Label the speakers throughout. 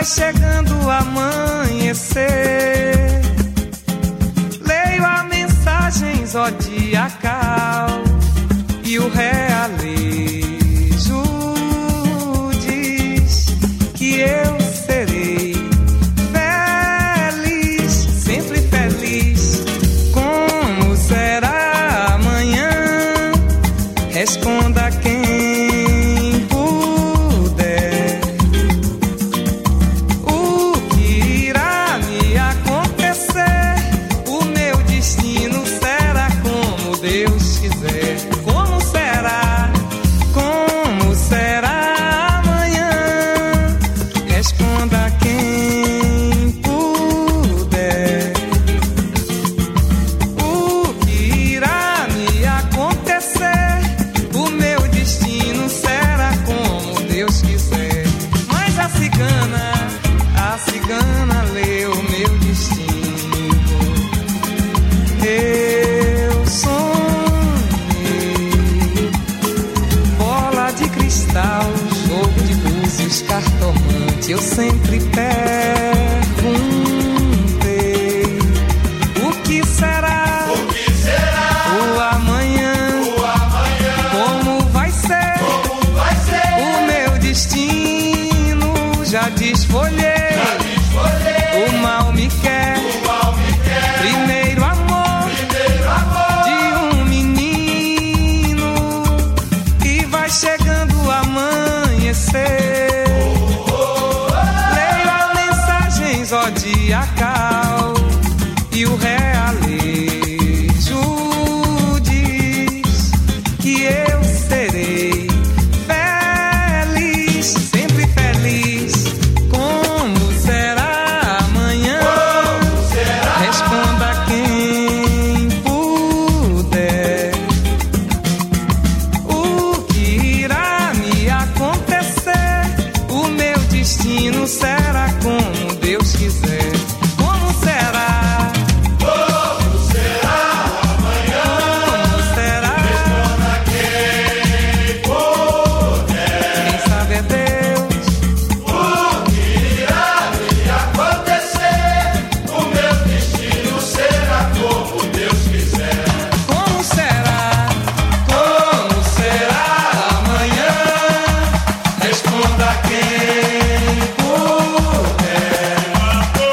Speaker 1: vai chegando o amanhecer. Leio a mensagem zodiacal e o realejo diz que eu serei feliz, sempre feliz. Como será amanhã? Responda quem puder. O que irá me acontecer? O meu destino será como Deus quiser. Como será? Como será amanhã? Responda quem puder. O que irá me acontecer? O meu destino será como Deus quiser. Mas a cigana leu meu destino. Eu sonhei bola de cristal, jogo de búzios, cartomante. Eu sempre perguntei: o que será?
Speaker 2: O que será?
Speaker 1: O amanhã.
Speaker 2: O amanhã.
Speaker 1: Como vai ser?
Speaker 2: Como vai ser?
Speaker 1: O meu destino já desfolhei.
Speaker 2: Já desfolhei.
Speaker 1: O mal me quer.
Speaker 2: O mal me quer.
Speaker 1: Primeiro amor
Speaker 2: Primeiro amor.
Speaker 1: de um menino. E vai chegando o amanhecer. Leio a mensagem zodiacal e o realejo diz que eu serei feliz, sempre feliz. Como será amanhã?
Speaker 2: Como será?
Speaker 1: Responda quem puder. O que irá me acontecer? O meu destino será como Deus quiser. Como será?
Speaker 2: Como será amanhã?
Speaker 1: Como será?
Speaker 2: Responda quem puder.
Speaker 1: Quem sabe é Deus.
Speaker 2: O que irá me acontecer? O meu destino será como Deus quiser.
Speaker 1: Como será? Como será amanhã? Responda quem puder.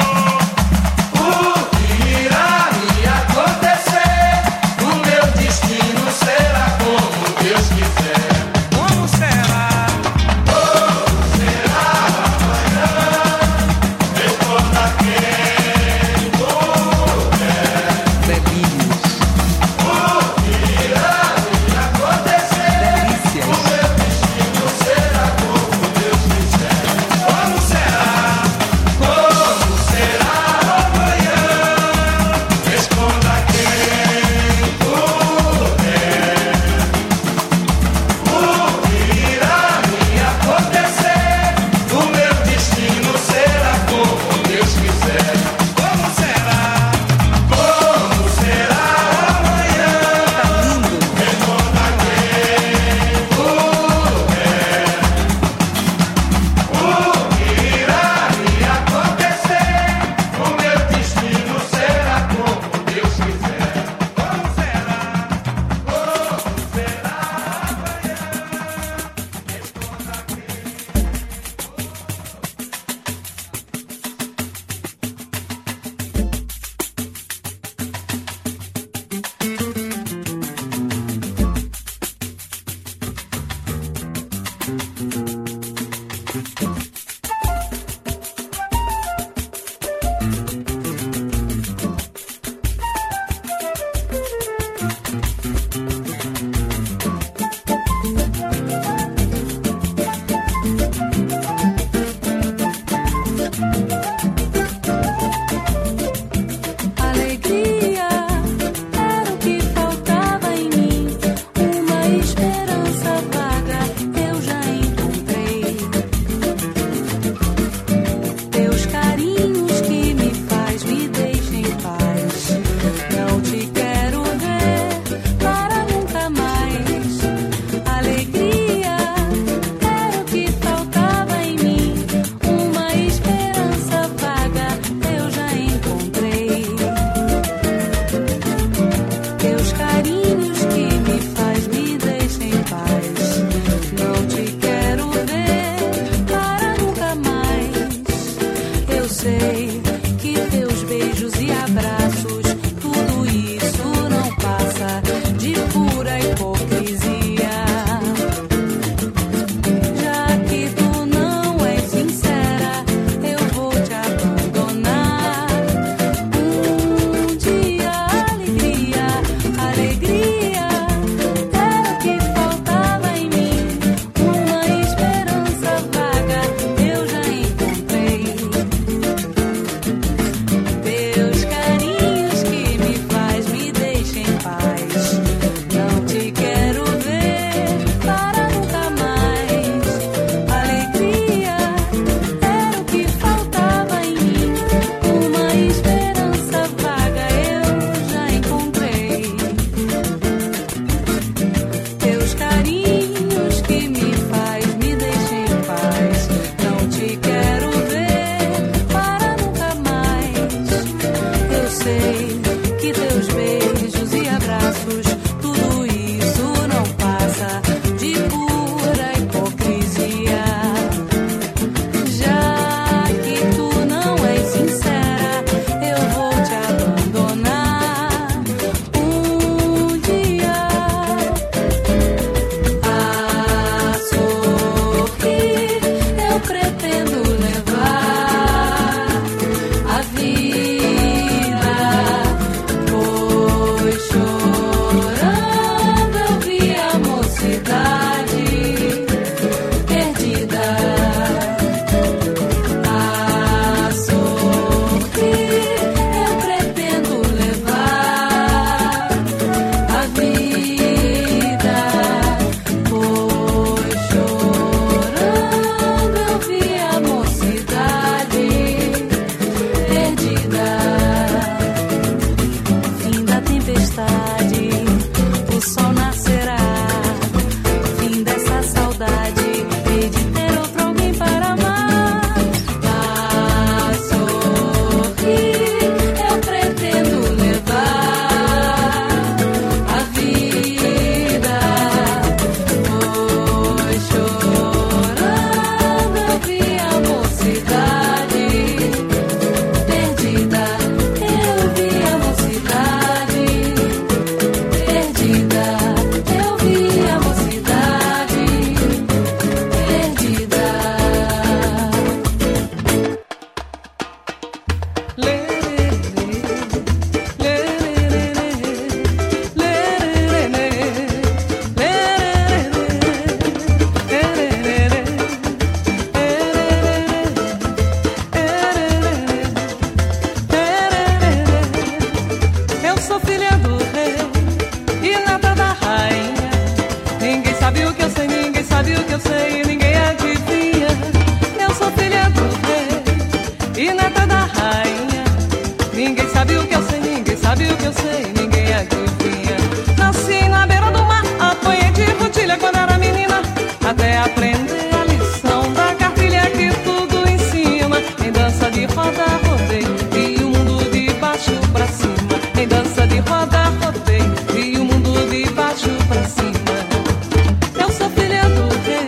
Speaker 1: e neta da rainha. Ninguém sabe o que eu sei, ninguém sabe o que eu sei, ninguém adivinha. Nasci na beira do mar, apanhei de rotilha quando era menina, até aprender a lição da cartilha que tudo ensina. Em dança de roda rodei, vi o mundo de baixo pra cima. Em dança de roda rodei, vi o mundo de baixo pra cima. Eu sou filha do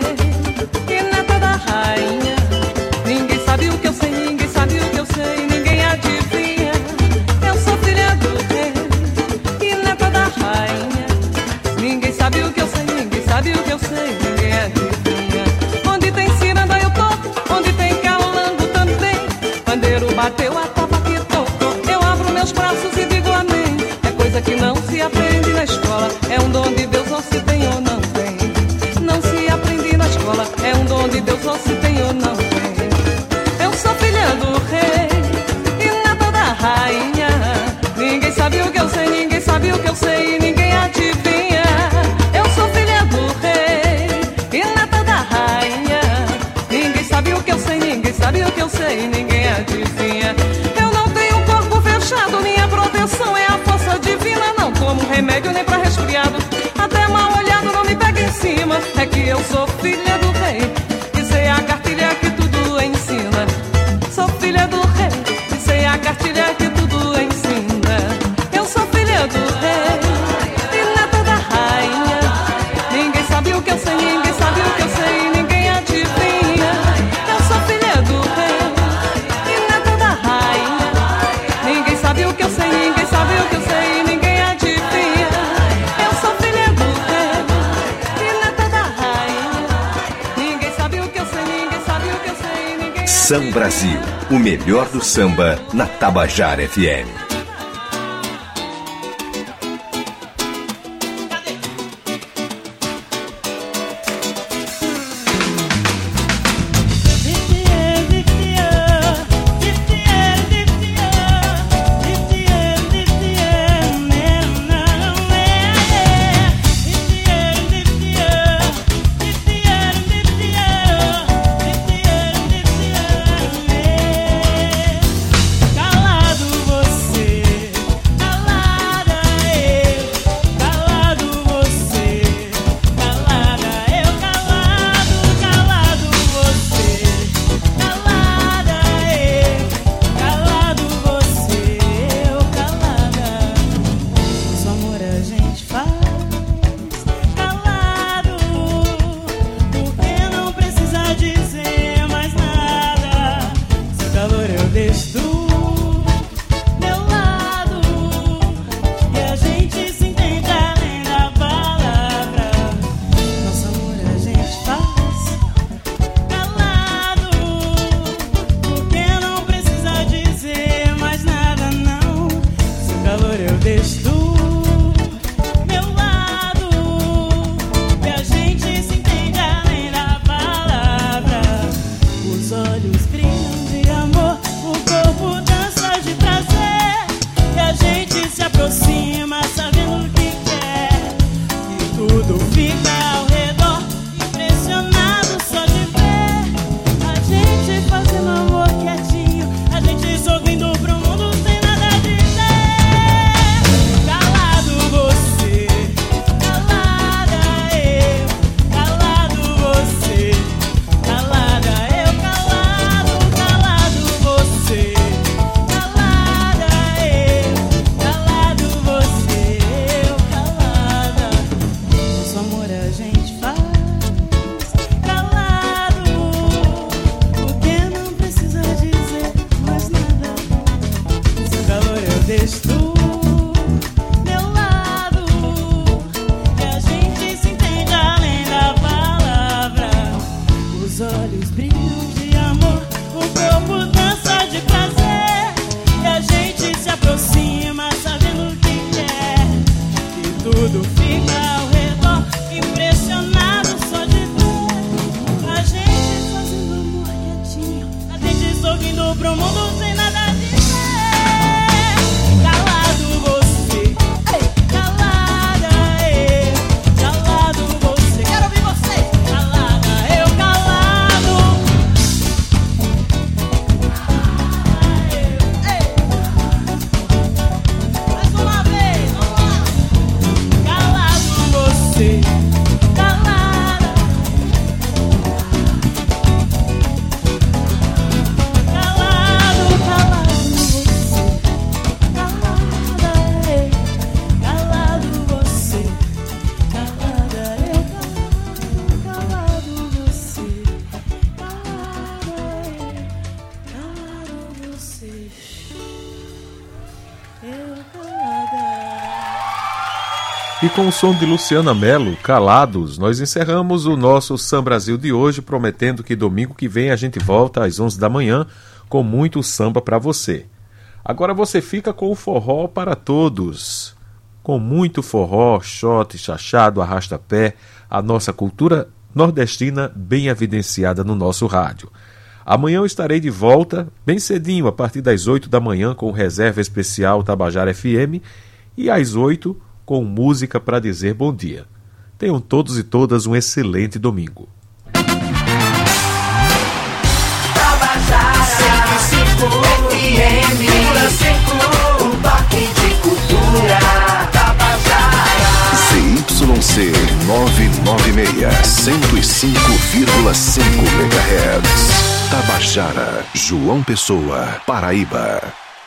Speaker 1: rei e neta da rainha. Ninguém sabe o que eu sei, ninguém sabe o que eu sei, ninguém adivinha. Eu sou filha do rei e neta da rainha. Ninguém sabe o que eu sei, ninguém sabe o que eu sei, ninguém adivinha. Onde tem ciranda eu tô, onde tem calango também. Pandeiro bateu a tapa que tocou, eu abro meus braços e digo amém. É coisa que não se aprende na escola, é um dom de Deus, ou se tem ou não tem. Não se aprende na escola, é um dom de Deus, ou se tem ou não tem. Eu sou filha do rei e neta da rainha. Ninguém sabe o que eu sei, ninguém sabe o que eu sei, ninguém adivinha. Eu sou filha do rei e neta da rainha. Ninguém sabe o que eu sei, ninguém sabe o que eu sei, ninguém adivinha. Eu não tenho um corpo fechado, minha proteção é a força divina. Não tomo remédio nem pra resfriado, até mal olhado não me pega em cima. É que eu sou filha do rei e sei a cartilha que tudo ensina. Sou filha do rei e sei a cartilha que tudo ensina. Eu sou filha do rei e neta da rainha. Ninguém sabe o que eu sei, ninguém sabe o que eu sei, ninguém adivinha. Eu sou filha do rei e neta da rainha. Ninguém sabe o que eu sei, ninguém sabe o que eu sei, ninguém adivinha. Eu sou filha do rei e neta da rainha. Ninguém sabe o que eu sei, ninguém sabe o que eu sei, ninguém.
Speaker 3: Sam Brasil, o melhor do samba na Tabajara FM.
Speaker 4: Calado você,
Speaker 5: E com o som de Luciana Mello, Calados, nós encerramos o nosso Samba Brasil de hoje, prometendo que domingo que vem a gente volta às 11 da manhã com muito samba para você. Agora você fica com o forró para todos. Com muito forró, xote, chachado, arrasta-pé, a nossa cultura nordestina bem evidenciada no nosso rádio. Amanhã eu estarei de volta, bem cedinho, a partir das 8 da manhã, com Reserva Especial Tabajara FM, e às 8 com música para dizer bom dia. Tenham todos e todas um excelente domingo.
Speaker 6: Tabajara, 105 FM, um toque de cultura. Tabajara,
Speaker 3: ZYC 996, 105,5 MHz. Tabajara, João Pessoa, Paraíba.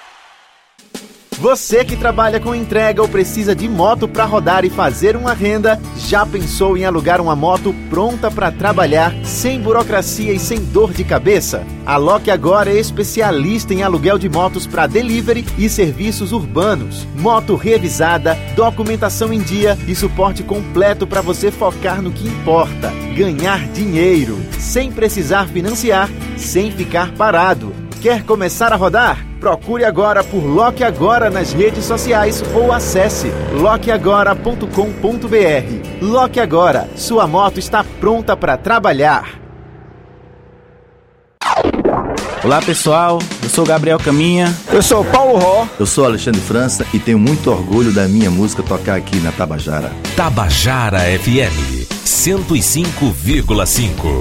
Speaker 7: Você que trabalha com entrega ou precisa de moto para rodar e fazer uma renda, já pensou em alugar uma moto pronta para trabalhar, sem burocracia e sem dor de cabeça? A Loque Agora é especialista em aluguel de motos para delivery e serviços urbanos. Moto revisada, documentação em dia e suporte completo para você focar no que importa: ganhar dinheiro, sem precisar financiar, sem ficar parado. Quer começar a rodar? Procure agora por Loque Agora nas redes sociais ou acesse loqueagora.com.br. Loque Agora, sua moto está pronta para trabalhar.
Speaker 8: Olá pessoal, eu sou Gabriel Caminha.
Speaker 9: Eu sou Paulo Ró.
Speaker 10: Eu sou Alexandre França e tenho muito orgulho da minha música tocar aqui na Tabajara.
Speaker 11: Tabajara FM 105,5.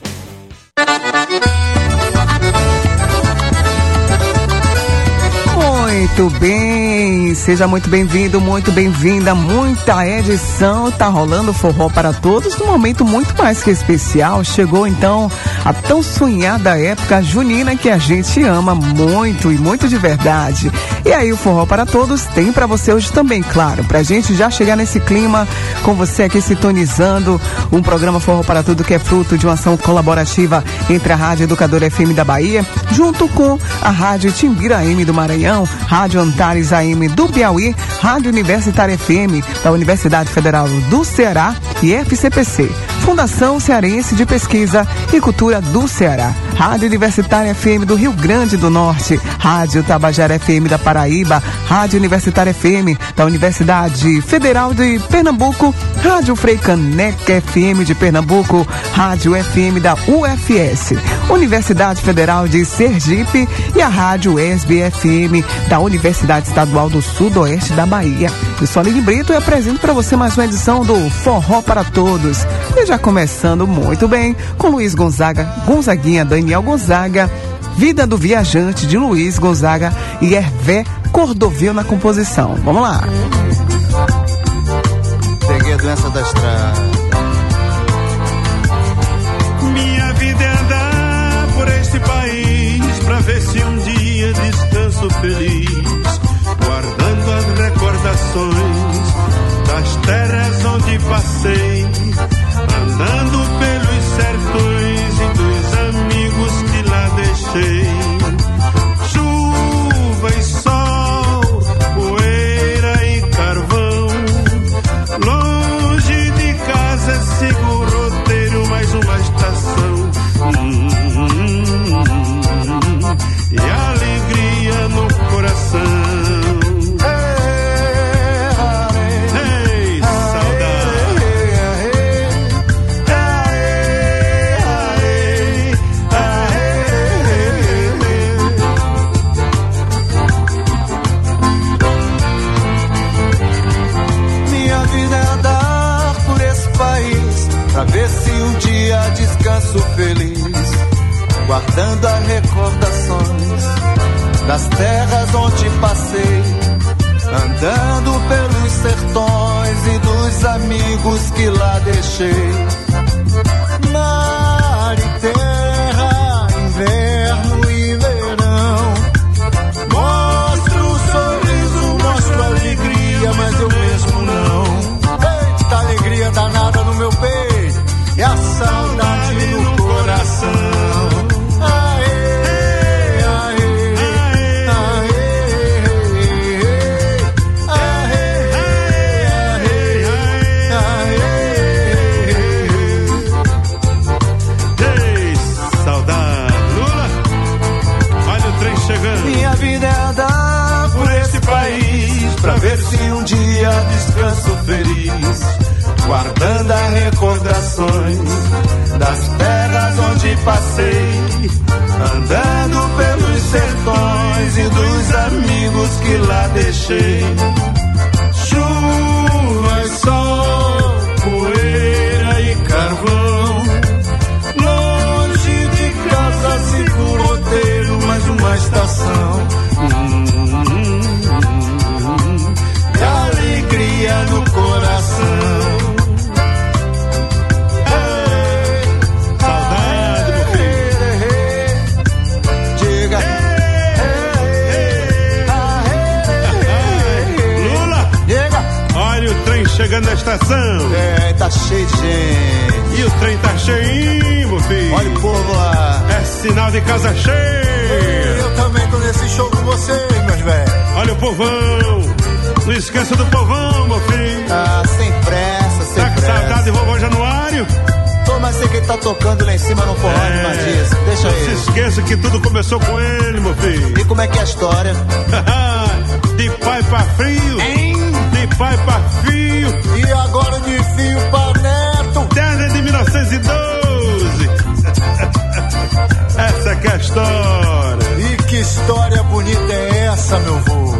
Speaker 1: Muito bem, seja muito bem-vindo, muito bem-vinda, muita edição, tá rolando forró para todos, num momento muito mais que especial. Chegou então a tão sonhada época junina que a gente ama muito e muito de verdade. E aí o forró para todos tem para você hoje também, claro, pra gente já chegar nesse clima com você aqui sintonizando um programa Forró para Tudo, que é fruto de uma ação colaborativa entre a Rádio Educadora FM da Bahia, junto com a Rádio Timbira AM do Maranhão, Rádio Antares AM do Piauí, Rádio Universitária FM da Universidade Federal do Ceará e FCPC, Fundação Cearense de Pesquisa e Cultura do Ceará, Rádio Universitária FM do Rio Grande do Norte, Rádio Tabajara FM da Paraíba, Rádio Universitária FM da Universidade Federal de Pernambuco, Rádio Frei Caneca FM de Pernambuco, Rádio FM da UFS, Universidade Federal de Sergipe e a Rádio ESB FM da Universidade Estadual do Sudoeste da Bahia. Eu sou Aline Brito e apresento para você mais uma edição do Forró para Todos. E já começando muito bem com Luiz Gonzaga, Gonzaguinha, Daniel Gonzaga, Vida do Viajante de Luiz Gonzaga e Hervé Cordovil na composição. Vamos lá.
Speaker 9: Peguei a doença da estrada.
Speaker 2: Minha vida é andar por este país pra ver se um dia descanso feliz, guardando as recordações das terras onde passei, andando pelos sertões e dos amigos que lá deixei. Chuva e sol, poeira e carvão, longe de casa sigo o roteiro, mais uma estação. E alegria no coração.
Speaker 9: Pra ver se um dia descanso feliz, guardando as recordações das terras onde passei, andando pelos sertões e dos amigos que lá deixei. Mar e terra, inverno e verão, mostro o sorriso, mostro a alegria, mas eu mesmo não. Eita alegria danada no meu peito e a saudade no coração. Aê, aê, aê, aê, aê, aê,
Speaker 2: assim um dia descanso feliz, guardando as recordações das terras onde passei, andando pelos sertões e dos amigos que lá deixei. Chuva, sol, poeira e carvão, longe de casa sigo o roteiro, mais uma estação. De alegria no coração. Saudade, meu filho. Diga. Lula, diga. Olha o trem chegando na estação.
Speaker 9: É, tá cheio de gente.
Speaker 2: E o trem tá cheinho, meu filho.
Speaker 9: Olha o povo lá.
Speaker 2: É sinal de casa cheia.
Speaker 9: Eu também tô nesse show com vocês, meus velhos.
Speaker 2: Olha o povão. Não esqueça do povão, meu filho.
Speaker 9: Ah, sem pressa, sem
Speaker 2: pressa. Tá com saudade de vovô Januário?
Speaker 9: Tô, mas sei que ele tá tocando lá em cima no forró de Matias. Deixa
Speaker 2: ele.
Speaker 9: Não
Speaker 2: se esqueça que tudo começou com ele, meu filho.
Speaker 9: E como é que é a história?
Speaker 2: De pai pra filho.
Speaker 9: Hein?
Speaker 2: De pai pra filho.
Speaker 9: E agora de filho pra neto.
Speaker 2: Desde de 1912. Essa que é a história.
Speaker 9: E que história bonita é essa, meu vô?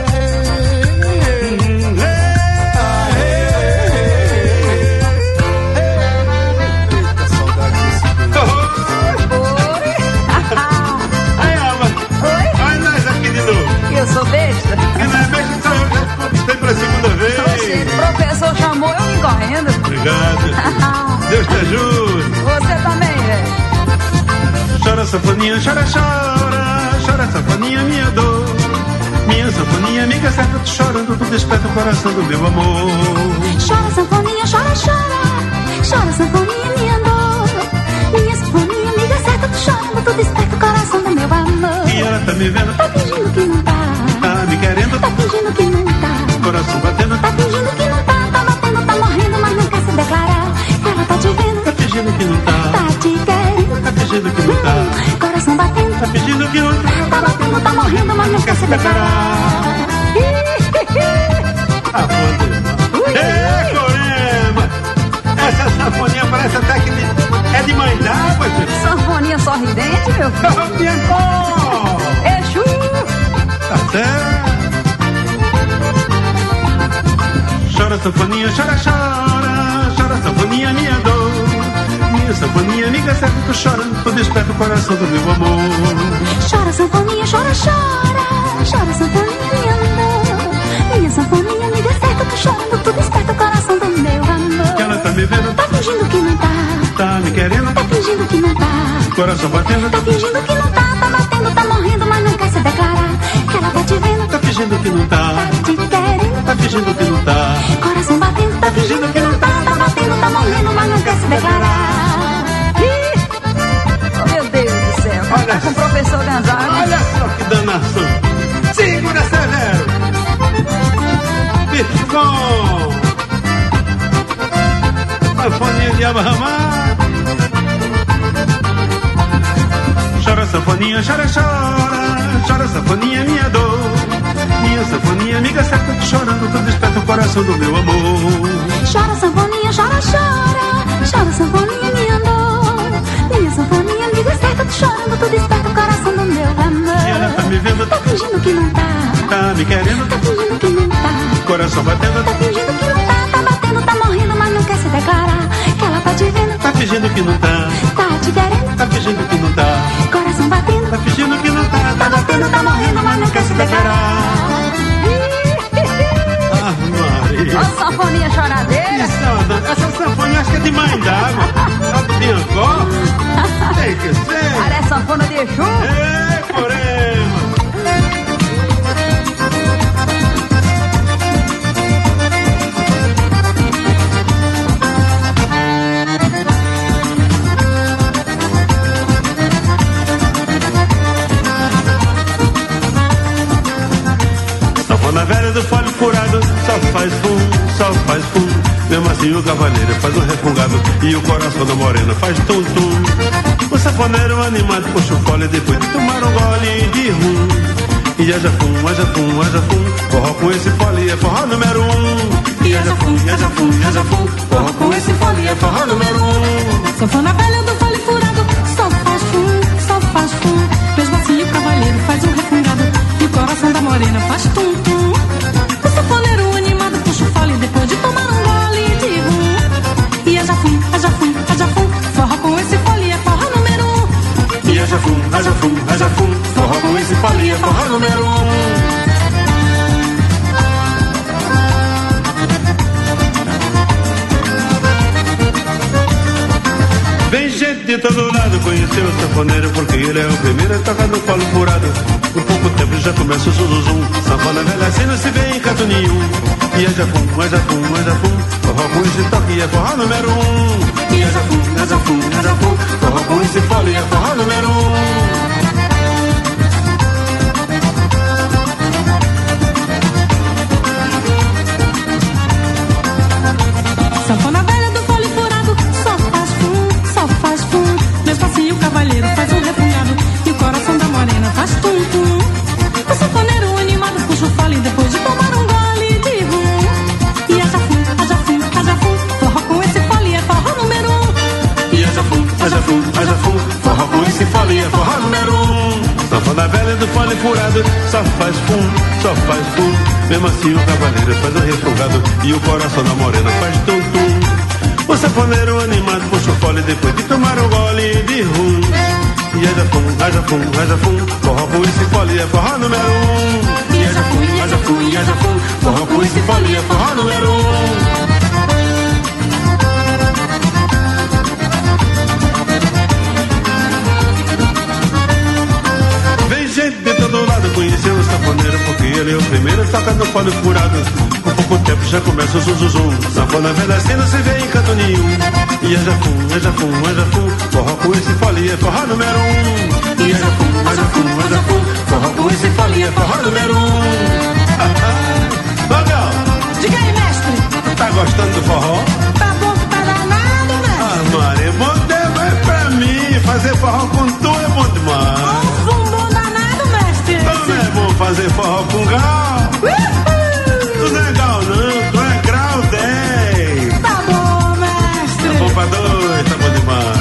Speaker 1: Eu sou besta?
Speaker 2: Que não é besta, só eu já pela segunda vez.
Speaker 1: Oxi, o professor chamou, eu vim correndo.
Speaker 2: Obrigado. Deus te ajude.
Speaker 1: Você também, velho.
Speaker 2: Chora, sanfoninha, chora, chora. Chora, sanfoninha, minha dor. Minha sanfoninha, amiga certa, tu chorando, tu desperta o coração do meu amor.
Speaker 12: Chora, sanfoninha, chora, chora. Chora, sanfoninha, minha dor. Minha sanfoninha, amiga certa, tu chorando, tu desperta o coração do meu amor.
Speaker 2: E ela tá me vendo,
Speaker 12: tá fingindo que não tá.
Speaker 2: Tá me querendo,
Speaker 12: tá fingindo que não tá.
Speaker 2: Coração batendo,
Speaker 12: tá fingindo que não tá. Tá batendo, tá morrendo, mas não quer se declarar. Ela tá te vendo,
Speaker 2: tá fingindo que não tá.
Speaker 12: Tá te querendo,
Speaker 2: tá fingindo que não tá.
Speaker 12: Coração batendo,
Speaker 2: tá fingindo que não tá.
Speaker 12: Tá batendo, tá morrendo, mas não quer se declarar.
Speaker 2: Ê, Corema! Essa sanfoninha parece até que é de mãe d'água, gente.
Speaker 1: Sanfoninha sorridente, meu filho. Exu!
Speaker 2: Tá certo. Chora, sanfoninha, chora, chora. Chora, sanfoninha, minha dor. Minha sanfoninha, amiga certa, tô chorando, tu desperta o coração do meu amor.
Speaker 12: Chora, sanfoninha, chora, chora. Chora, sanfoninha, minha dor. Minha sanfoninha, amiga certa, tô chorando, tu desperta o coração do meu amor.
Speaker 2: Que ela tá me vendo,
Speaker 12: tá fingindo que não tá.
Speaker 2: Tá me querendo,
Speaker 12: tá fingindo que não tá.
Speaker 2: Coração batendo,
Speaker 12: tá fingindo que não tá. Tá batendo, tá morrendo, mas não quer se declarar. Que ela tá te vendo,
Speaker 2: tá fingindo que não tá.
Speaker 12: Tá te querendo,
Speaker 2: tá fingindo que não tá.
Speaker 12: Coração batendo, tá fingindo que não tá. Tá batendo, tá morrendo, mas não quer se declarar.
Speaker 1: Oh, meu Deus do céu, olha tá com o professor Gonzaga.
Speaker 2: Olha só que danação. Segura, Severo. Bicho bom. Sanfoninha de abarramar. Chora, sanfoninha, chora, chora. Chora, sanfoninha, minha dor. Minha sanfoninha, amiga certa, tu chorando, tu desperta o coração do meu amor.
Speaker 12: Chora, sanfoninha, chora, chora. Chora, sanfoninha, minha dor. Minha sanfoninha, amiga certa, tu chorando, tu desperta o coração do meu amor.
Speaker 2: E ela tá me vendo,
Speaker 12: tá fingindo que não tá.
Speaker 2: Tá me querendo,
Speaker 12: tá fingindo que não tá.
Speaker 2: Coração batendo,
Speaker 12: tá fingindo que não tá. Tá batendo, tá morrendo, mas não quer se declarar. Que ela tá te vendo,
Speaker 2: tá fingindo que não tá.
Speaker 12: Tá te querendo,
Speaker 2: tá fingindo que não tá.
Speaker 12: Coração batendo,
Speaker 2: tá fingindo que não tá.
Speaker 12: Tá batendo, tá morrendo, mas não quer se declarar.
Speaker 2: Ah, Maria.
Speaker 1: Ó, sanfoninha choradeira.
Speaker 2: Essa sanfoninha acho que é de mãe d'água. Tá de Ancó. Tem que ser.
Speaker 1: Parece sanfona de Exu.
Speaker 2: Ei, Corema. Sanfona velha do folho furado, só faz fum, só faz fum. Mesmo assim o cavaleiro faz um refungado e o coração da morena faz tum-tum. O sanfoneiro animado puxa o fole depois de tomar um gole de rum. E haja fum, haja fum, haja fum, forró com esse fole é forró número 1.
Speaker 1: E haja fum, haja fum, haja fum, forró com esse fole é forró número 1. Sanfona velha do fole furado, só faz fum. Mesmo assim o cavalheiro faz um refungado e o coração da morena faz tum tum. O sanfoneiro animado puxa o fole depois de tomar um gole de rum. E haja fum, haja fum, haja fum, forró com esse fole é forró número 1.
Speaker 2: E haja fum, haja fum, haja fum, forró com esse fole é forró número 1. Vem gente de todo lado conhecer o sanfoneiro, porque ele é o primeiro a tocar no falo furado. Por pouco tempo já começa o zuzuzum, sanfona velha assim não se vê em canto nenhum. E haja fum, haja fum, haja fum, forró com esse toque é forró número 1. E haja fum, haja fum, haja fum, forró com esse fole é forró número 1.
Speaker 1: Sanfona velha do fole furado, só faz fum. Mesmo assim o cavalheiro faz um refungado e o coração da morena faz tum tum. O sanfoneiro animado puxa o fole depois de tomar um gole de rum. E haja fum, haja fum, haja fum, forró com esse fole é forró número 1.
Speaker 2: E haja fum, haja fum, haja fum, forró com esse fole é forró número 1. Sanfona velha do fole furado, só faz fum. Mesmo assim o cavaleiro faz um refogado e o coração da morena faz tum-tum. O sanfoneiro animado puxa o fole depois de tomar um gole de rum. E haja fum, haja fum, haja fum, forró com esse fole é forró número 1. E haja fum, haja fum, haja fum, forró com esse fole é forró número 1. Conhecer o sanfoneiro porque ele é o primeiro a tocar no fole furado. Com pouco tempo já começa o zuzuzum, sanfona velha assim não se vê em canto nenhum. E haja fum, haja fum, haja fum, forró com esse fole é forró número 1. E haja fum, haja fum, haja fum, forró com esse fole é forró número 1. Magal,
Speaker 1: diga aí, mestre.
Speaker 2: Tá gostando do forró?
Speaker 1: Tá bom que tá danado, mestre.
Speaker 2: Ah, Maria, bom tempo é pra mim. Fazer forró com tu é bom demais. Não é bom fazer forró com gal? Tu não é gal não, tu é grau 10.
Speaker 1: Tá bom, mestre.
Speaker 2: Tá bom pra 2, tá bom demais.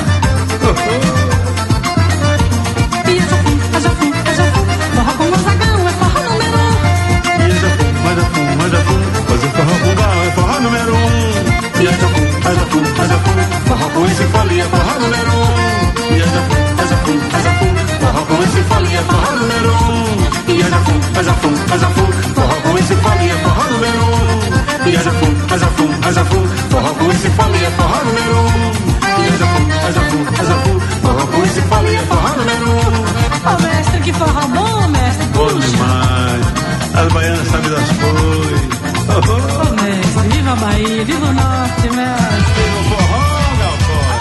Speaker 1: E haja fum, haja fum, haja fum, forró com Gonzagão é forró número 1.
Speaker 2: E haja fum, haja fum, haja fum, fazer forró com gal é forró número 1. E haja fum, haja fum, haja fum, forró com esse fole é forró número 1. E haja fum, haja fum, haja fum, forró com esse fole é forró número 1. E haja fum, haja fum, haja fum, forró com esse fole é forró número 1. E haja fum, haja fum, haja fum, forró com esse fole é forró número 1. E haja fum, haja fum, haja fum, forró com esse fole é forró número 1.
Speaker 1: Ô mestre, que forró bom, mestre.
Speaker 2: Bom demais. As baianas sabem das coisas.
Speaker 1: Ô mestre, viva a Bahia, viva o norte, mestre.
Speaker 2: Viva o forró, Galpão.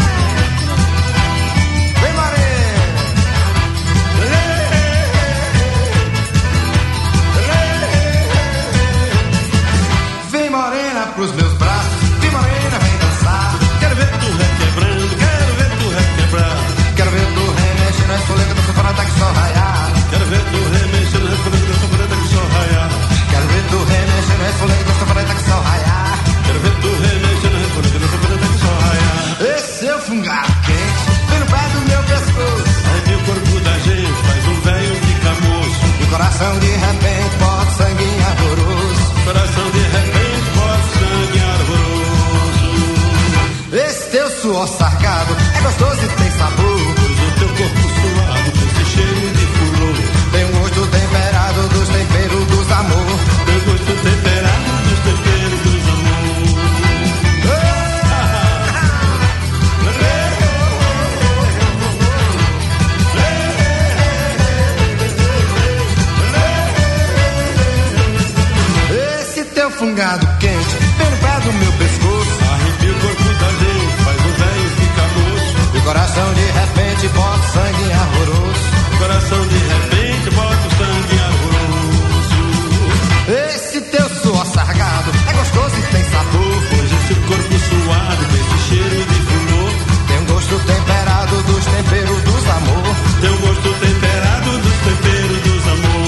Speaker 9: Pros meus braços, vem morena, vem dançar.
Speaker 2: Quero ver tu requebrando, quero ver tu requebrar.
Speaker 9: Quero ver tu remexendo na esfoleta da sanfona até que só raiar.
Speaker 2: Quero ver tu remexendo na esfoleta da sanfona até que só raiar.
Speaker 9: Quero ver tu remexendo na esfoleta da sanfona até que só raiar.
Speaker 2: Quero ver tu remexendo na esfoleta da sanfona até que só raiar.
Speaker 9: Esse é o fungado quente, vem no pé do meu pescoço.
Speaker 2: Arrepia o corpo da gente, faz um velho fica moço.
Speaker 9: E o coração de repente bota sangue ardoroso.
Speaker 2: Coração de repente bota sangue ardoroso.
Speaker 9: Esse teu suor sargado é gostoso e tem sabor.
Speaker 2: Pois o teu corpo suado tem esse cheiro de furor.
Speaker 9: Tem um gosto temperado dos temperos dos amor.
Speaker 2: Tem gosto temperado dos temperos dos amor.
Speaker 9: Esse teu fungado quente vem no pé do meu pescoço.
Speaker 2: Arrepia o corpo da gente, faz o velho ficar moço.
Speaker 9: E o coração de repente bota sangue ardoroso.
Speaker 2: Coração de repente bota o sangue ardoroso.
Speaker 9: Esse teu suor sargado é gostoso e tem sabor.
Speaker 2: Pois esse corpo suado tem esse cheiro de furor.
Speaker 9: Tem um gosto temperado dos temperos dos amor.
Speaker 2: Tem um gosto temperado dos temperos dos amor.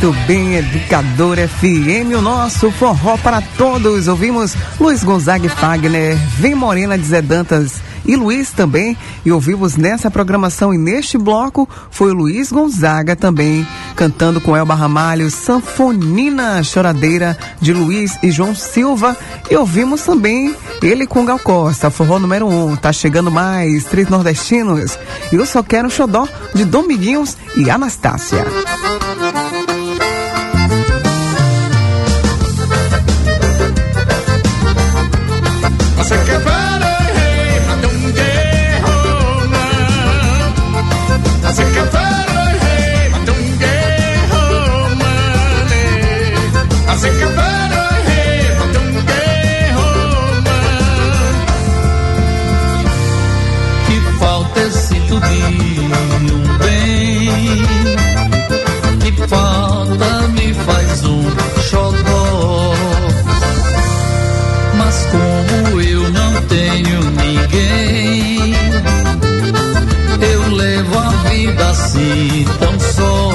Speaker 1: Muito bem, Educador FM, o nosso forró para todos. Ouvimos Luiz Gonzaga e Fagner, Vem Morena de Zé Dantas e Luiz também. E ouvimos nessa programação e neste bloco foi o Luiz Gonzaga também, cantando com Elba Ramalho, Sanfonina Choradeira de Luiz e João Silva. E ouvimos também ele com Gal Costa, forró número 1. Tá chegando mais, três nordestinos. E Eu Só Quero um Xodó de Dominguinhos e Anastácia.
Speaker 9: Você quer para o rei, mata um guerrona. Você quer para o rei, mata um guerrona. Você quer para o rei, mata um guerrona.
Speaker 13: Que falta esse tudinho, bem. Que falta me faz um xodó. Mas como eu não tenho ninguém, eu levo a vida assim tão só.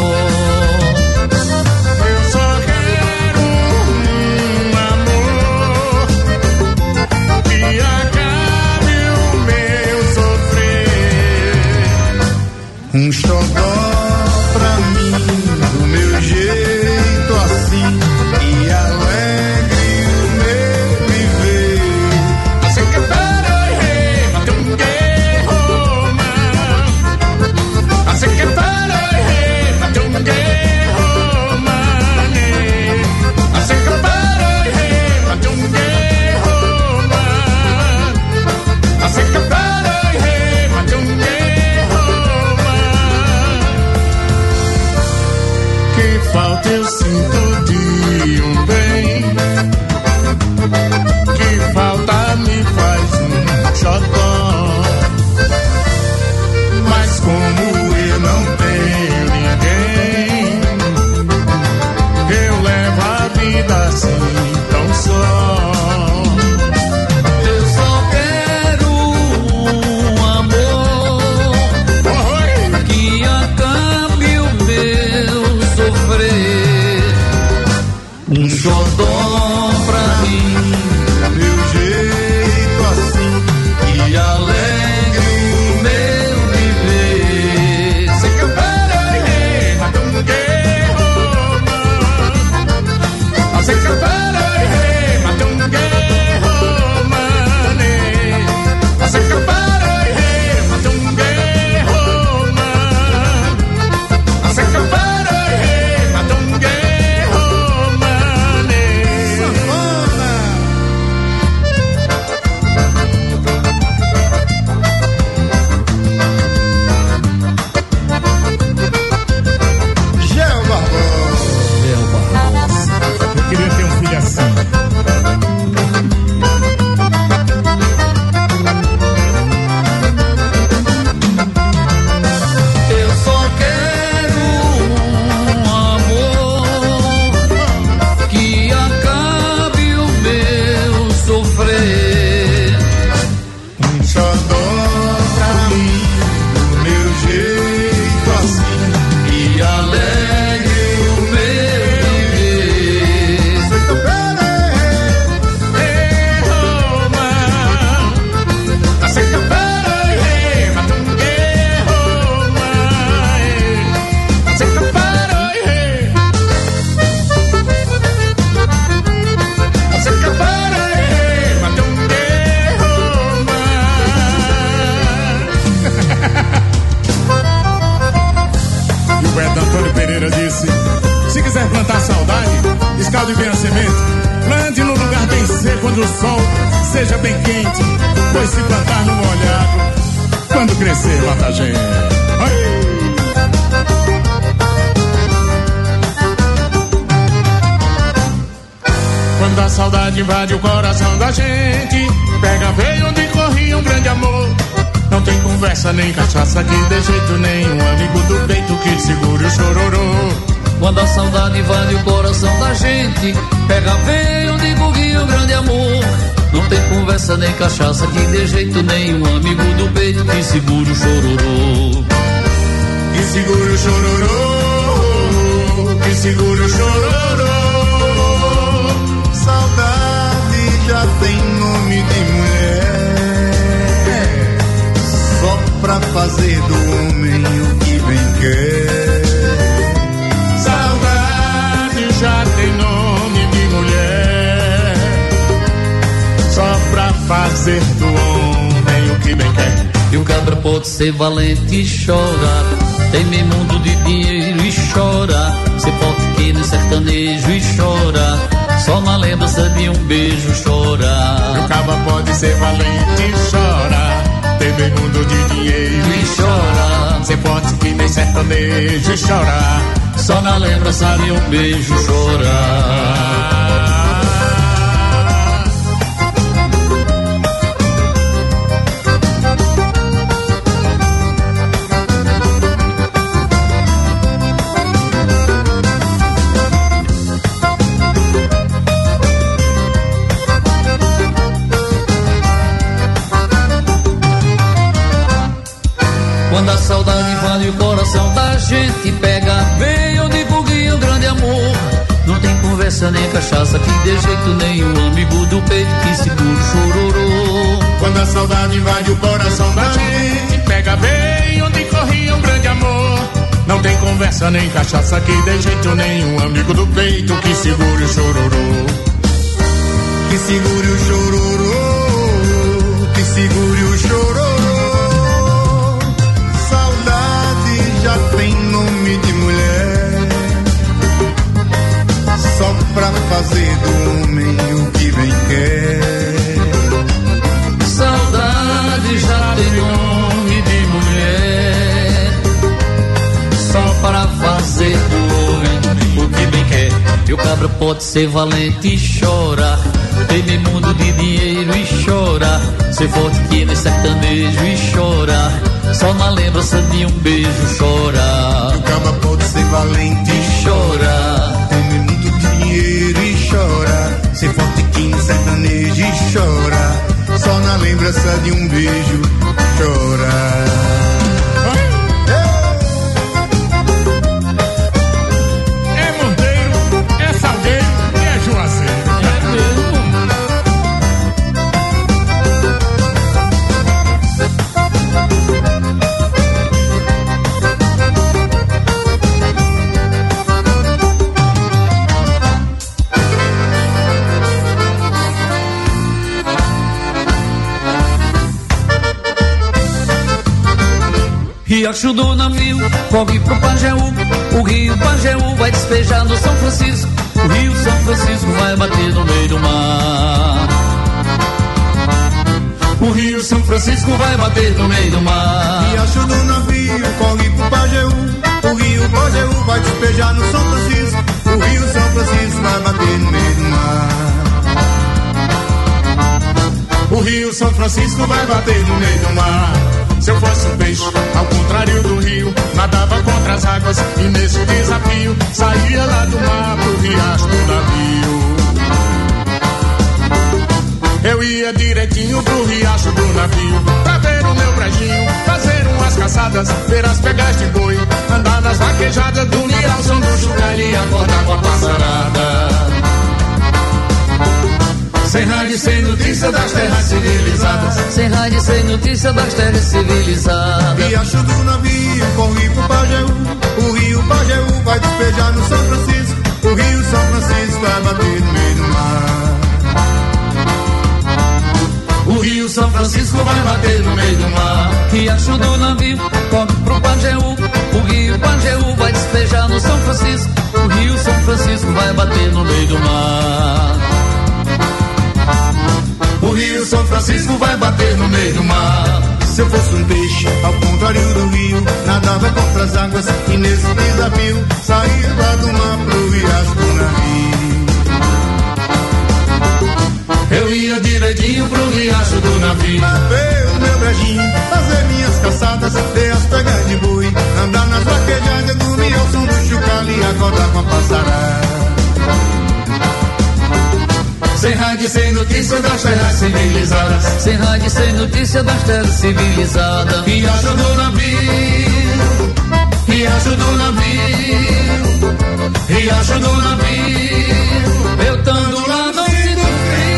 Speaker 9: Eu só quero um amor que acabe o meu sofrer. Um xodó pra mim, do meu jeito assim, e alegre o meu viver. Você quer para o rei, mata um guerrona. Você quer para o rei, mata um guerrona. Você quer para o rei, mata um guerrona. Você quer para o rei, mata um guerrona. Que falta eu sinto de um bem. Que falta me faz um xodó. Mas como eu não tenho ninguém, eu levo a vida assim tão só.
Speaker 13: Eu só quero um amor que acabe o meu sofrer. Um xodó pra mim,
Speaker 9: Meu jeito assim,
Speaker 13: e alegre o meu viver.
Speaker 9: você quer para o rei, mata um guerrona. Você quer para o rei, mata um guerrona. Você quer para o rei, mata um guerrona. Você quer para o rei, mata um guerrona. Sanfona. Gel Barbosa. Eu queria ter um filho assim.
Speaker 13: Eu só quero um amor que acabe o meu sofrer.
Speaker 9: Um xodó pra mim, do meu jeito assim,
Speaker 13: E alegre o meu viver.
Speaker 9: Você quer para o rei, Roma. Você quer para o rei, mata um guerrona. Você quer para o rei. Você quer para o rei, mata um guerrona. E o poeta Antônio Pereira disse: se quiser plantar saudade, escalde bem a semente. Plante num lugar bem seco, onde o sol seja bem quente. Pois se plantar no molhado, quando crescer, mata a gente. Ai. Quando a saudade invade o coração da gente, pega veio onde corria um grande amor. Não tem conversa nem cachaça que de jeito nenhum, amigo do peito que segure o chororô.
Speaker 13: Quando a saudade invade o coração da gente, pega veio de corria o grande amor. Não tem conversa nem cachaça que de jeito nenhum, amigo do peito que segura o chororô.
Speaker 9: Que segure o chororô, que
Speaker 2: segure o chororô. Saudade já tem nome de mulher, só pra fazer do homem o que bem quer. Saudade já tem nome de mulher, só pra fazer do homem o que bem quer.
Speaker 13: E o cabra pode ser valente e chorar, tem meio mundo de dinheiro e chora, ser forte que no sertanejo e chora, só na lembrança de um beijo chora.
Speaker 2: E o cabra pode ser valente e chora, tem meio mundo de dinheiro e chora, ser forte que nem sertanejo e chora,
Speaker 13: só na lembrança de um beijo chora. Quando a saudade invade o coração da gente, pega veio de buguinho, grande amor. Não tem conversa nem cachaça que dê jeito nenhum, amigo do peito que segura o chororô.
Speaker 2: Quando a saudade invade o coração da gente, pega veio de corria um grande amor. Não tem conversa nem cachaça que dê jeito nenhum, amigo do peito que segure o chororô. Que segure o chororô, que segure o chororô. Já tem nome de mulher, só pra fazer do homem o que bem quer.
Speaker 13: Saudade já tem nome de mulher, só para fazer do homem o que bem quer. E o cabra pode ser valente e chora, tem meio mundo de dinheiro e chora, ser forte que nem sertanejo e chora, só na lembrança de um beijo chora.
Speaker 2: O cabra pode ser valente e
Speaker 13: chora,
Speaker 2: tem muito dinheiro e chora, ser forte que nem sertanejo e chora, só na lembrança de um beijo chora. É Monteiro, é Salgueiro e é Juazeiro.
Speaker 13: Riacho do navio, corre pro Pajeú, o rio Pajeú vai despejar no São Francisco, o rio São Francisco vai bater no meio do mar.
Speaker 2: O rio São Francisco vai bater no meio do mar. Riacho do navio, corre pro Pajeú, o rio Pajeú vai despejar no São Francisco, o rio São Francisco vai bater no meio do mar. O rio São Francisco vai bater no meio do mar. Se eu fosse um peixe, ao contrário do rio, nadava contra as águas e nesse desafio saía lá do mar pro riacho do navio. Eu ia direitinho pro riacho do navio, pra ver o meu brejinho, fazer umas caçadas, ver as pegas de boi, andar nas vaquejadas do Nial, som do chugale e acordar com a passarada. Sem rádio, sem notícia das terras civilizadas,
Speaker 13: sem rádio, sem notícia das terras civilizadas.
Speaker 2: Riacho do navio, corre pro Pajeú, o rio Pajeú vai despejar no São Francisco, o rio São Francisco vai bater no meio do mar.
Speaker 13: O rio São Francisco vai bater no meio do mar. Riacho do navio, corre pro Pajeú, o rio Pajeú vai despejar no São Francisco, o rio São Francisco vai bater no meio do mar.
Speaker 2: O rio São Francisco vai bater no meio do mar. Se eu fosse um peixe, ao contrário do rio, nadava contra as águas e nesse desafio saía lá do mar pro riacho do navio. Eu ia direitinho pro riacho do navio, pra ver o meu brejinho, fazer minhas caçadas, ver as pegas de boi, andar nas vaquejadas, dormir ao som do chocalho e acordar com a passarada. Sem rádio, sem notícia das terras civilizadas,
Speaker 13: sem rádio, sem notícia das terras civilizadas.
Speaker 2: Riacho do navio, riacho do navio,
Speaker 13: riacho no navio, eu tando lá no frio do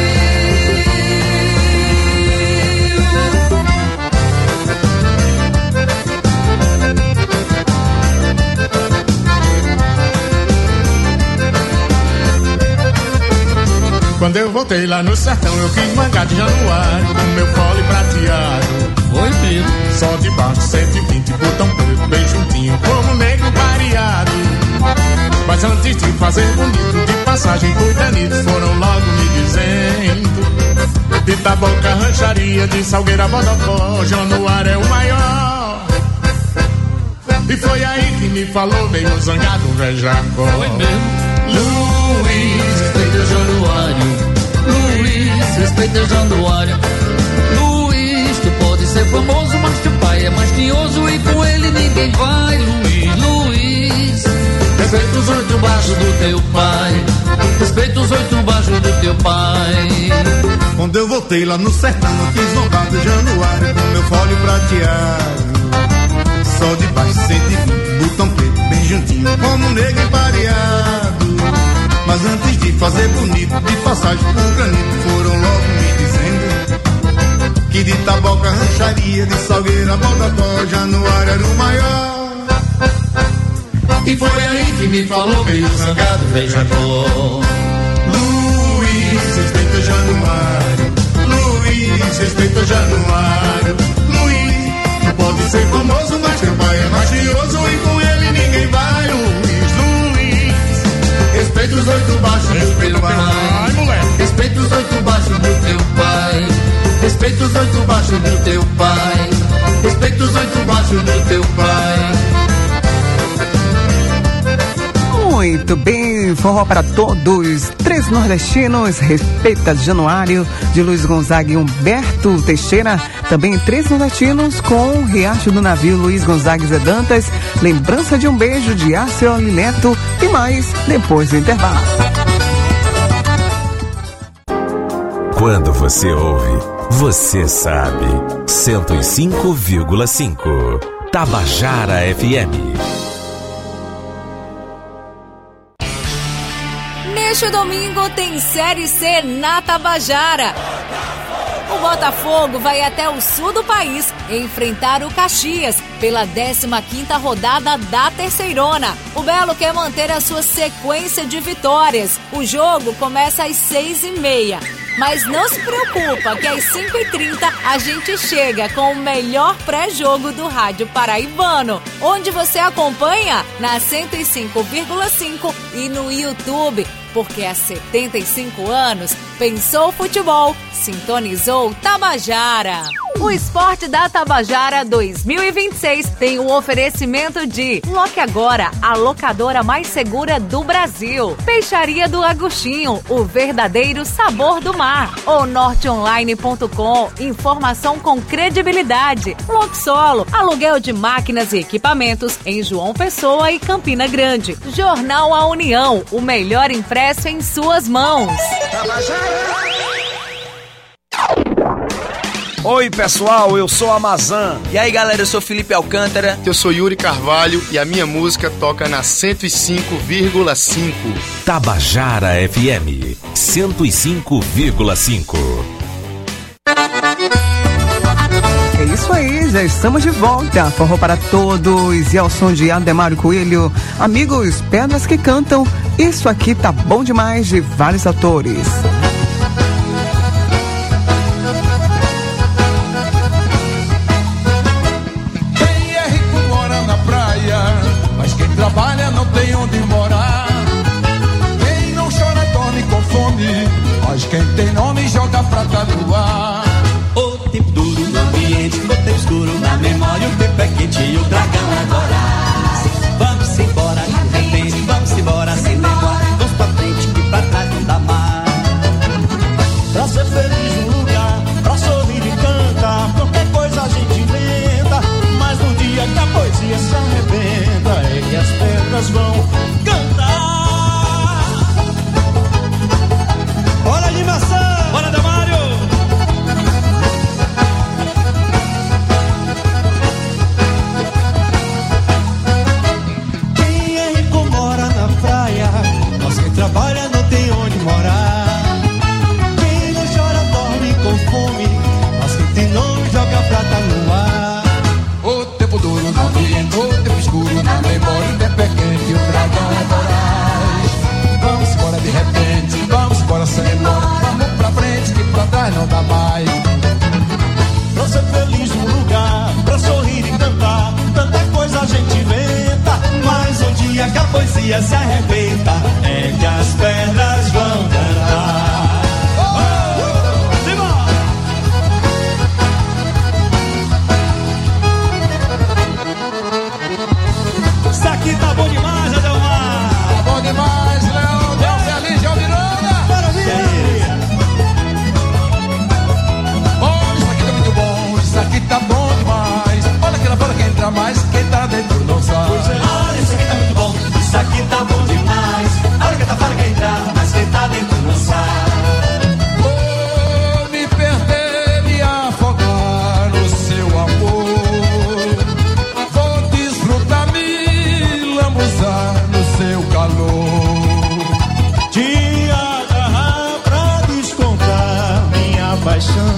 Speaker 9: Quando eu voltei lá no sertão, eu quis mangar de Januário, com meu fole prateado.
Speaker 13: Foi mesmo.
Speaker 9: Só de baixo 120, botão preto, bem juntinho, como negro pareado. Mas antes de fazer bonito, de passagem por Danilo, foram logo me dizendo: de Taboca, Rancharia, de Salgueira, Bodocó, Januário é o maior. E foi aí que me falou, meio zangado, um velho Jacó.
Speaker 13: Foi mesmo. Luiz, respeita Januário. Luiz, respeita Januário. Luiz, tu pode ser famoso, mas teu pai é mais tinhoso e com ele ninguém vai. Luiz, respeita os 8 baixos do teu pai. Respeita os 8 baixos do teu pai.
Speaker 2: Quando eu voltei lá no sertão, eu quis zombar do Januário, com meu fole prateado. Só de baixo 120, botão preto, bem juntinho, como negro empareado. Mas antes de fazer bonito, de passagem por granito, foram logo me dizendo que de Taboca, Rancharia, de Salgueira, Bodocó, Januário era o maior.
Speaker 13: E foi aí que me falou, meio zangado, veja pô.
Speaker 2: Luiz, respeita Januário. Luiz, respeita Januário. Luiz, tu pode ser famoso, mas teu pai é mais chioso e com ele ninguém vai.
Speaker 9: Respeita os 8 baixos do teu pai, moleque.
Speaker 13: Respeita os 8 baixos do teu pai. Respeita os 8 baixos do teu pai. Respeita os 8 baixos do teu pai.
Speaker 1: Muito bem, forró para todos. 3 nordestinos, respeita Januário, de Luiz Gonzaga e Humberto Teixeira. Também 3 nordestinos com Riacho do Navio, Luiz Gonzaga e Zé Dantas. Lembrança de um beijo de Arceo Lineto e mais depois do intervalo.
Speaker 11: Quando você ouve, você sabe. 105,5 Tabajara FM.
Speaker 14: Neste domingo tem Série C na Tabajara. O Botafogo vai até o sul do país enfrentar o Caxias pela 15ª rodada da Terceirona. O Belo quer manter a sua sequência de vitórias. O jogo começa às 6h30. Mas não se preocupa que às 5h30 a gente chega com o melhor pré-jogo do rádio paraibano, onde você acompanha na 105,5 e no YouTube, porque há 75 anos pensou futebol, sintonizou Tabajara. O Esporte da Tabajara 2026 tem o oferecimento de Loque Agora, a locadora mais segura do Brasil. Peixaria do Agostinho, o verdadeiro sabor do mar. O norteonline.com, informação com credibilidade. Loxolo, aluguel de máquinas e equipamentos em João Pessoa e Campina Grande. Jornal A União, o melhor impresso em suas mãos.
Speaker 15: Oi pessoal, eu sou a Amazã.
Speaker 16: E aí galera, eu sou Felipe Alcântara.
Speaker 17: Eu sou Yuri Carvalho e a minha música toca na 105,5
Speaker 11: Tabajara FM 105,5.
Speaker 1: É isso aí, já estamos de volta. Forró para todos e ao som de Ademário Coelho. Amigos, pedras que cantam. Isso aqui tá bom demais, de vários atores.
Speaker 9: Trabalha, não tem onde morar. Quem não chora, dorme com fome. Mas quem tem nome, joga prata no ar.
Speaker 18: O tempo duro no ambiente, o tempo escuro na memória. O tempo é quente e o dragão agora. Vamos embora, de repente, vamos embora sem demora. Vamos pra frente que pra trás não dá mais.
Speaker 9: mais. Pra ser feliz num lugar, pra sorrir e cantar, tanta coisa a gente inventa, mas um dia que a poesia se arrebenta, é que as pedras vão cantar. Isso aqui tá bom demais, Adelmar. Tá bom demais, Léo. Deu feliz, João Miranda. Maravilha. Bom, isso aqui tá muito bom. Isso aqui tá bom demais. Olha aqui lá fora quem entra mais, quem tá dentro não sabe. Olha, isso aqui tá muito bom. Isso aqui tá bom demais. Olha quem tá fora quem entra, mas quem tá dentro não sabe. Vou me perder, me afogar no seu amor. Vou desfrutar, me lambuzar no seu calor. Te agarrar pra descontar minha paixão.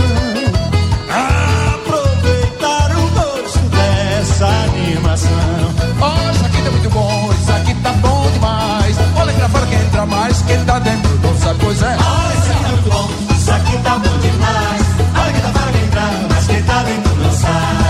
Speaker 9: Aproveitar o gosto dessa animação. Oh, isso aqui tá muito bom, isso aqui tá bom demais. Olha que lá fora quem entra mais, quem tá dentro não sabe, pois é. Olha, isso aqui tá muito bom, isso aqui tá bom demais. Olha quem tá fora quem entra, mas quem tá dentro não sabe.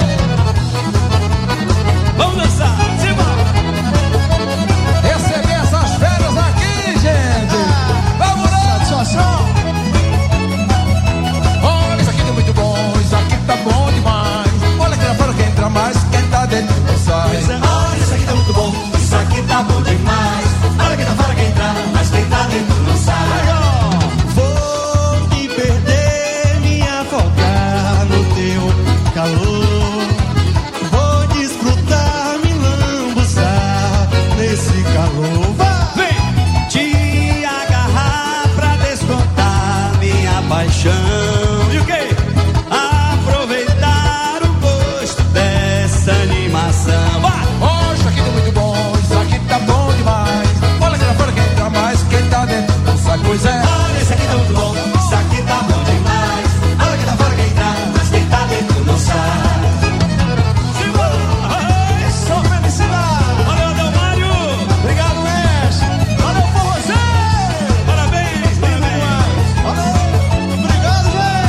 Speaker 9: Vamos dançar, simbora! Receber essas férias aqui, gente! Vamos lá! Satisfação! Olha, isso aqui tá muito bom, isso aqui tá bom demais. Olha que lá fora quem entra mais, quem tá dentro não sabe. Olha, isso aqui tá muito bom, isso aqui tá bom demais. Olha quem tá fora quem entra, mas quem tá dentro não sabe. Vou me perder, me afogar no teu calor. Vou desfrutar, me lambuzar nesse calor. Vem! Te agarrar pra descontar minha paixão. E o quê? Aproveitar o gosto dessa animação. Oh, isso aqui tá muito bom, isso aqui tá bom demais. Olha que lá fora quem entra mais, quem tá dentro não sabe, pois é. Olha, isso aqui tá muito bom, isso aqui tá bom demais. Olha que lá fora quem entra, mas quem tá dentro não sabe. Só felicidade! Valeu, Adelmário! Obrigado, mestre! Valeu por você! Parabéns, parabéns! Valeu! Obrigado,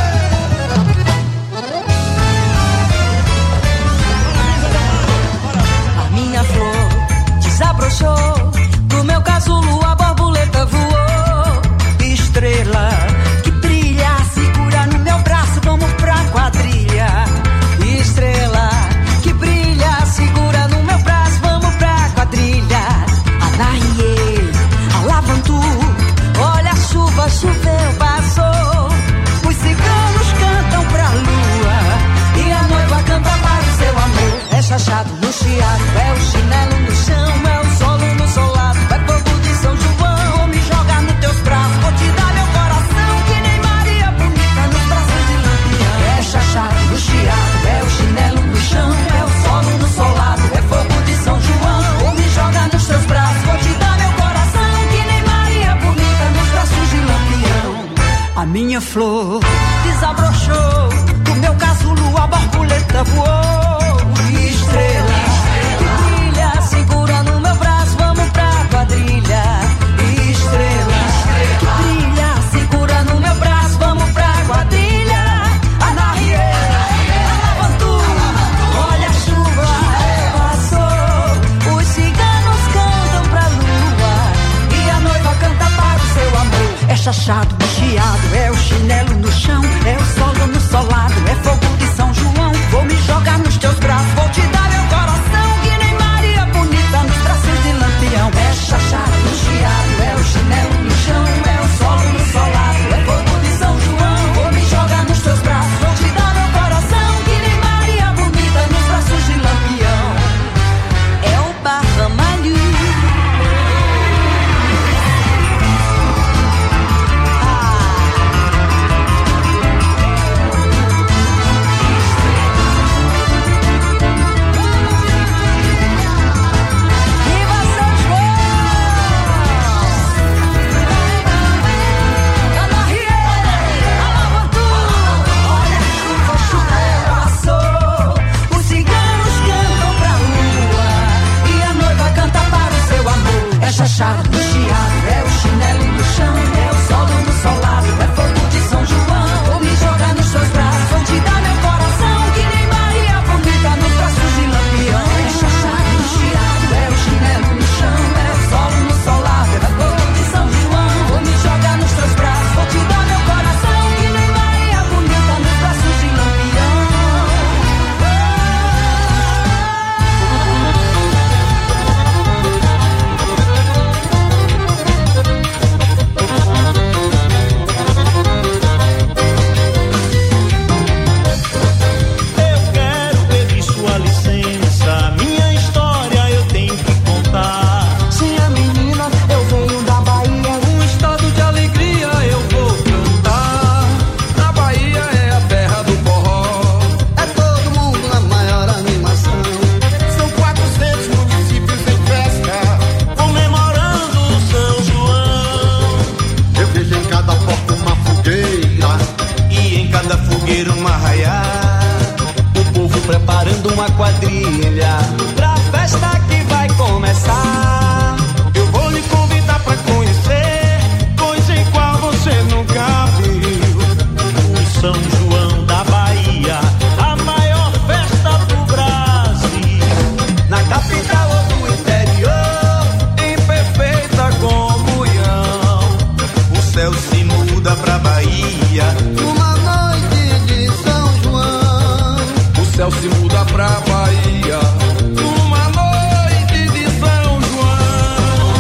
Speaker 1: A minha flor desabrochou, do meu casulo a borboleta voou. Estrela que brilha, segura no meu braço, vamos pra quadrilha. Estrela que brilha, segura no meu braço, vamos pra quadrilha. Anaie, Alavantu, olha a chuva, choveu, passou. Os ciganos cantam pra lua e a noiva canta para o seu amor. É chachado no chiado, é o chinelo no chão, é o solo no solado, é fogo de São João. Vou me jogar nos teus braços, vou te dar meu coração, que nem Maria Bonita nos braços de Lampião. É chachado no chiado, é o chinelo no chão, é o solo no solado, é fogo de São João. Vou me jogar nos teus braços, vou te dar meu coração, que nem Maria Bonita nos braços de Lampião. A minha flor desabrochou, do meu casulo a borboleta voou. Estrela que brilha, segura no meu braço, vamos pra quadrilha. Estrela que brilha, segura no meu braço, vamos pra quadrilha. Anarie, Alavantu, olha a chuva, passou. Os ciganos cantam pra lua e a noiva canta para o seu amor. É chachado no chiado, é o chinelo no chão, é o solo no solado, é fogo de São João. Vou me jogar nos teus braços, vou te dar meu coração, que nem Maria Bonita nos braços de Lampião. É chachado no chiado, é o chinelo no chão, é o solo no solado, é fogo de São João. Vou me jogar nos teus braços, vou te dar meu coração, que nem Maria Bonita nos braços de Lampião. É o Barramalho.
Speaker 18: uma quadrilha pra festa que vai começar. Eu vou lhe convidar pra conhecer coisa igual você nunca viu. O São João da Bahia, a maior festa do Brasil. Na capital ou no interior, em perfeita comunhão. O céu se muda pra Bahia numa noite de São João. O céu se muda pra Bahia numa noite de São João.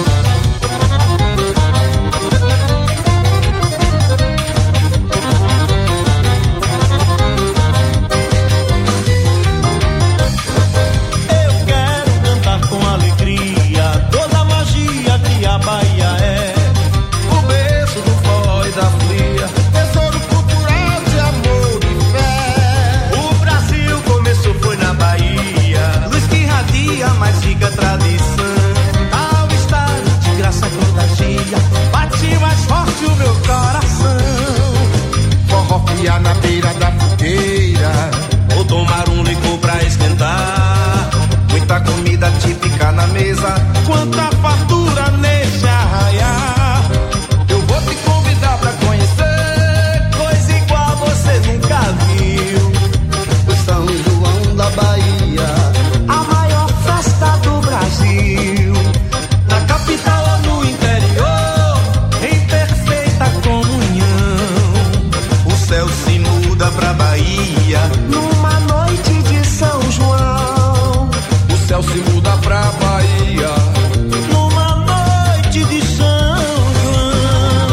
Speaker 18: Eu quero cantar com alegria toda a magia que a Bahia é. O berço do forró e da folia, tesouro cultural de amor e fé. O Brasil começou foi na Bahia, luz que irradia, mas fica tradição. Ao estar de graça contagia, bate mais forte o meu coração. Forró fia na beira da fogueira, vou tomar um licor pra esquentar. Muita comida típica na mesa, quanta fartura nesse arraiar. Eu vou te convidar pra conhecer coisa igual você nunca viu. O São João da Bahia, a maior festa do Brasil. Na capital ou no interior, em perfeita comunhão. O céu se muda pra Bahia numa noite de São João. O céu se muda pra Bahia numa noite de São João.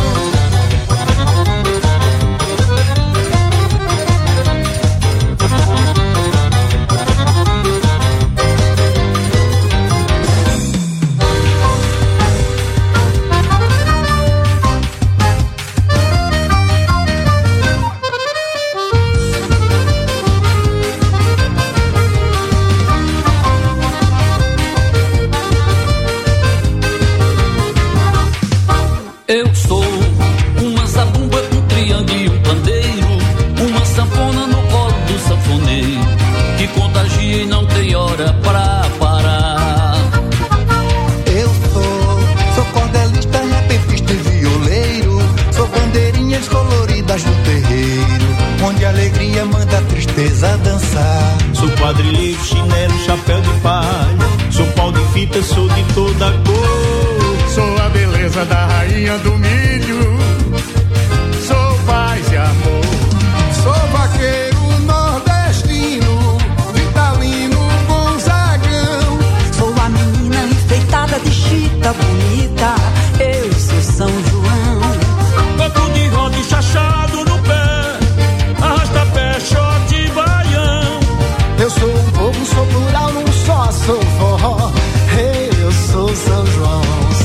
Speaker 18: Eu sou uma zabumba, um triângulo e um pandeiro, uma sanfona no colo do sanfoneiro, que contagia e não tem hora pra parar. Eu sou cordelista, repentista e violeiro, sou bandeirinhas coloridas no terreiro, onde a alegria manda a tristeza dançar. Sou quadrilheiro, chinelo, chapéu de palha, sou pau de fita, sou de toda cor. Sou a beleza da rainha do milho, sou paz e amor. Sou vaqueiro nordestino, vitalino, gonzagão.
Speaker 12: Sou a menina enfeitada de chita bonita, eu sou São João.
Speaker 18: Copo de roda e chachado no pé, arrasta pé, short e baião. Eu sou um povo, sou plural, não só sou forró. Eu sou São João.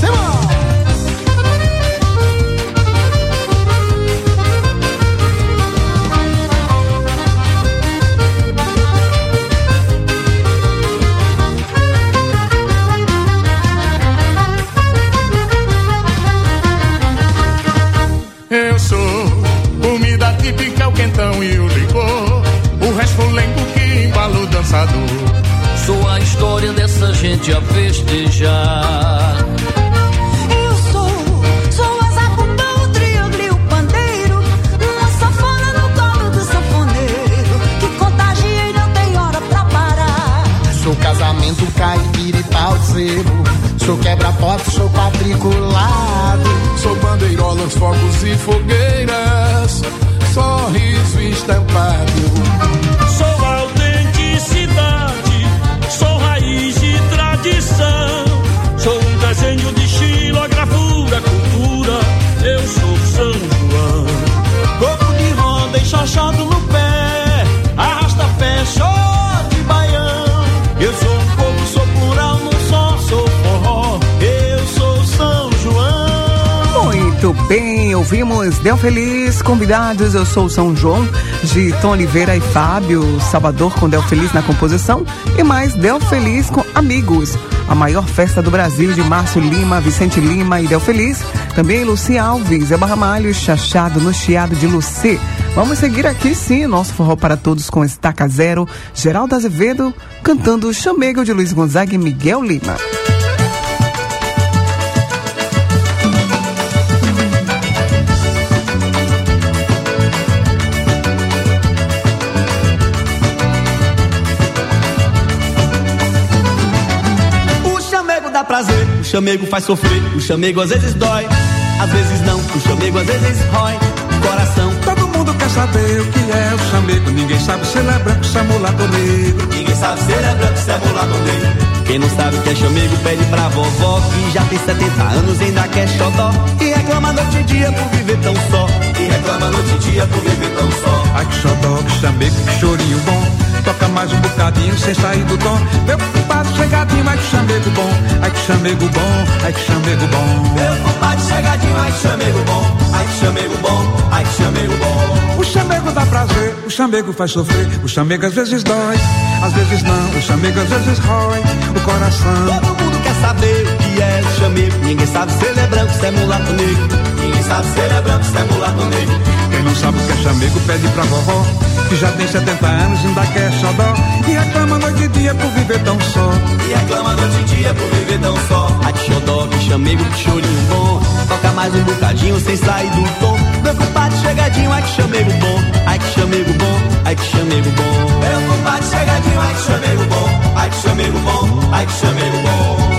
Speaker 18: Eu sou comida típica, o quentão e o licor, o resto lembro que embala o dançador. Sou a história dessa gente a festejar.
Speaker 12: Eu sou a zabumba, o triângulo e o pandeiro, uma sanfona no colo do sanfoneiro, que contagia e não tem hora pra parar.
Speaker 18: Sou casamento, caipira e pau de sebo, sou quebra-pote, sou quadriculado, sou bandeirolas, fogos e fogueiras, sorriso estampado. Sou autenticidade, sou raiz e tradição, sou um desenho de estilo, a gravura, cultura, eu sou São João. Coco de roda e chachado no pé, arrasta pé, short e baião. Eu sou um povo, sou plural, não só sou forró, eu sou São João.
Speaker 19: Muito bem, ouvimos Del Feliz, convidados, eu sou São João, de Tom Oliveira e Fábio Salvador com Del Feliz na composição, e mais Del Feliz com Amigos, a maior festa do Brasil, de Márcio Lima, Vicente Lima e Del Feliz, Também Luci Alves, Elba Ramalho, Chachado no Chiado de Luci. Vamos seguir aqui sim, nosso forró para todos com Estaca Zero, Geraldo Azevedo cantando Chamego de Luiz Gonzaga e Miguel Lima.
Speaker 20: O chamego dá prazer, o chamego faz sofrer, o chamego às vezes dói, às vezes não, o chamego às vezes rói coração.
Speaker 21: Todo mundo quer saber o que é o chamego. Ninguém sabe se ele é branco, se é mulato ou negro.
Speaker 20: Ninguém sabe se ele é branco, se é mulato ou negro. Quem não sabe o que é chamego pede pra vovó, que já tem 70 anos e ainda quer xodó. E reclama noite e dia por viver tão só. E reclama noite e dia por viver tão só.
Speaker 21: Ai que xodó, que chamego, que chorinho bom. Toca mais um bocadinho sem sair do tom. Meu compadre chegadinho, ai que chamego bom. Ai que chamego bom, ai que chamego bom.
Speaker 20: Meu compadre chegadinho, ai que chamego bom. Ai que chamego bom, ai que chamego bom.
Speaker 21: O chamego dá prazer, o chamego faz sofrer. O chamego às vezes dói, às vezes não. O chamego às vezes rói o coração.
Speaker 20: Todo mundo quer saber o que é o chamego. Ninguém sabe se ele é branco, se é mulato negro. Ninguém sabe se ele é branco, se é mulato negro.
Speaker 21: Quem não sabe o que é chamego pede pra vovó, que já tem 70 anos e ainda quer xodó. E reclama noite e dia por viver tão só.
Speaker 20: E reclama noite e dia por viver tão só. Ai que xodó, que chamego, que chorinho bom. Toca mais um bocadinho sem sair do tom. Meu compadre chegadinho, ai que chamego bom. Ai que chamego bom, ai que chamego bom. Meu compadre chegadinho, ai que chamego bom. Ai que chamego bom, ai que chamego bom.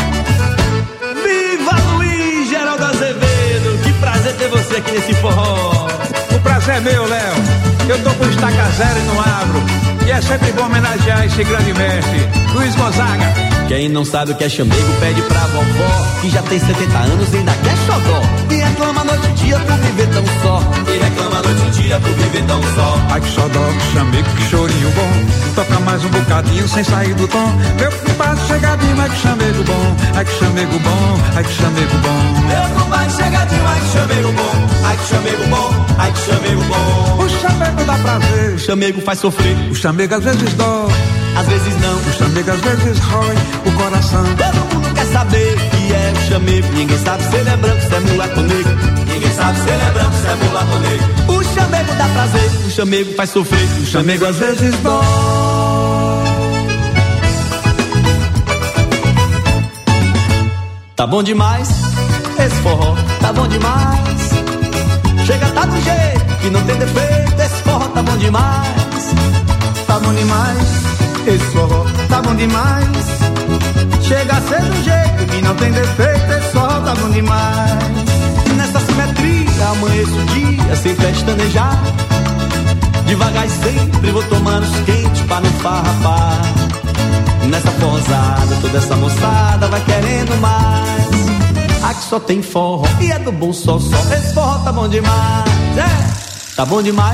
Speaker 20: Viva Luiz Geraldo Azevedo, que prazer ter você aqui nesse forró.
Speaker 21: O prazer é meu, Léo. Eu tô com Estaca Zero e não abro. E é sempre bom homenagear esse grande mestre, Luiz Gonzaga.
Speaker 20: Quem não sabe o que é chamego pede pra vovó, que já tem 70 anos e ainda quer xodó. E reclama noite e dia por viver tão só. E reclama noite e dia por viver tão só.
Speaker 21: Ai que xodó, que chamego, que chorinho bom. Toca mais um bocadinho sem sair do tom. Meu compadre chegadinho, ai que chamego bom. Ai que chamego bom, ai que chamego bom.
Speaker 20: Meu compadre chegadinho, ai que chamego bom. Ai que chamego bom, ai que chamego bom.
Speaker 21: O chamego dá prazer,
Speaker 20: o chamego faz sofrer.
Speaker 21: O chamego às vezes dói,
Speaker 20: às vezes não.
Speaker 21: O chamego às vezes rói o coração.
Speaker 20: Todo mundo quer saber o que é o chamego. Ninguém sabe se ele é branco, se é mulato ou negro. Ninguém sabe se ele é branco, se é mulato ou negro. O chamego dá prazer, o chamego faz sofrer. O chamego às vezes dói. Tá bom demais, esse forró tá bom demais. Chega, tá do jeito que não tem defeito. Esse forró tá bom demais.
Speaker 9: Tá bom demais, esse forró tá bom demais. Chega a ser do jeito que não tem defeito. Esse forró tá bom demais.
Speaker 20: Nessa simetria amanheço o dia sem pestanejar. Devagar e sempre vou tomando os quentes pra não farrapar. Nessa posada toda essa moçada vai querendo mais. Aqui só tem forró e é do bom só. Esse forró tá bom demais, tá bom demais.